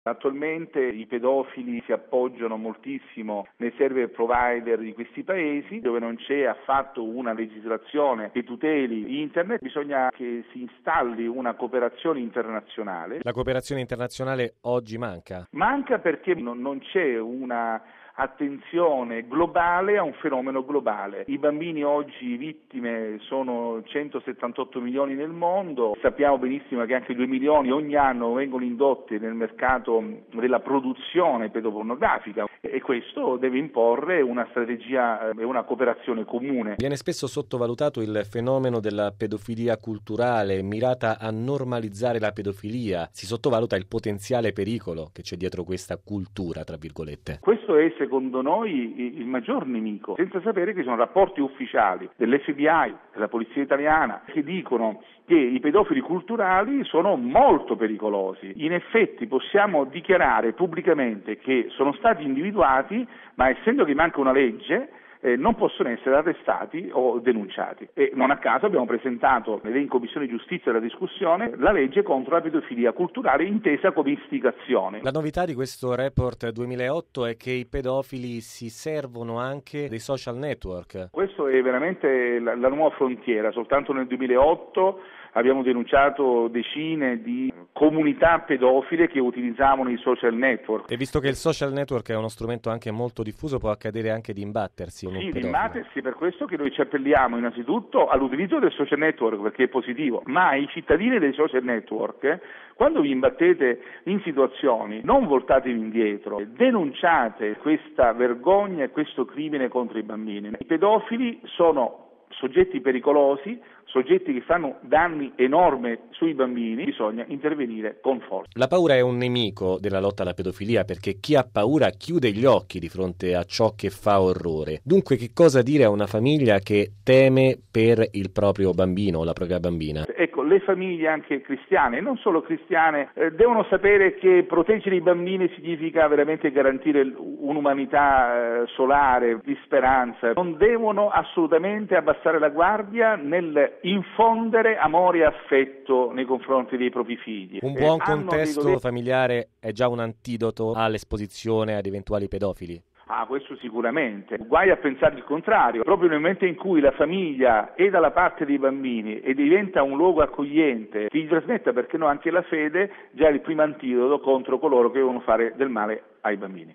Attualmente i pedofili si appoggiano moltissimo nei server provider di questi paesi dove non c'è affatto una legislazione che tuteli internet, bisogna che si installi una cooperazione internazionale. La cooperazione internazionale oggi manca? Manca perché non c'è una attenzione globale a un fenomeno globale. I bambini oggi vittime sono 178 milioni nel mondo, sappiamo benissimo che anche 2 milioni ogni anno vengono indotti nel mercato della produzione pedopornografica e questo deve imporre una strategia e una cooperazione comune. Viene spesso sottovalutato il fenomeno della pedofilia culturale mirata a normalizzare la pedofilia, si sottovaluta il potenziale pericolo che c'è dietro questa cultura, tra virgolette. Questo è secondo noi il maggior nemico, senza sapere che ci sono rapporti ufficiali dell'FBI, della Polizia Italiana, che dicono che i pedofili culturali sono molto pericolosi. In effetti possiamo dichiarare pubblicamente che sono stati individuati, ma essendo che manca una legge, non possono essere arrestati o denunciati. E non a caso abbiamo presentato in Commissione Giustizia della discussione la legge contro la pedofilia culturale intesa come istigazione. La novità di questo report 2008 è che i pedofili si servono anche dei social network. Questo è veramente la nuova frontiera. Soltanto nel 2008 abbiamo denunciato decine di comunità pedofile che utilizzavano i social network. E visto che il social network è uno strumento anche molto diffuso, può accadere anche di imbattersi un pedofilo. Di imbattersi, per questo che noi ci appelliamo innanzitutto all'utilizzo del social network perché è positivo, ma ai cittadini dei social network, quando vi imbattete in situazioni non voltatevi indietro, denunciate questa vergogna e questo crimine contro i bambini. I pedofili sono soggetti pericolosi, soggetti che fanno danni enormi sui bambini, bisogna intervenire con forza. La paura è un nemico della lotta alla pedofilia perché chi ha paura chiude gli occhi di fronte a ciò che fa orrore. Dunque che cosa dire a una famiglia che teme per il proprio bambino o la propria bambina? Ecco, le famiglie anche cristiane, e non solo cristiane, devono sapere che proteggere i bambini significa veramente garantire un'umanità solare, di speranza. Non devono assolutamente abbassare la guardia nel infondere amore e affetto nei confronti dei propri figli. Un buon contesto familiare è già un antidoto all'esposizione ad eventuali pedofili? Questo sicuramente. Guai a pensare il contrario. Proprio nel momento in cui la famiglia è dalla parte dei bambini e diventa un luogo accogliente, ti trasmetta, perché no, anche la fede, già è il primo antidoto contro coloro che devono fare del male ai bambini.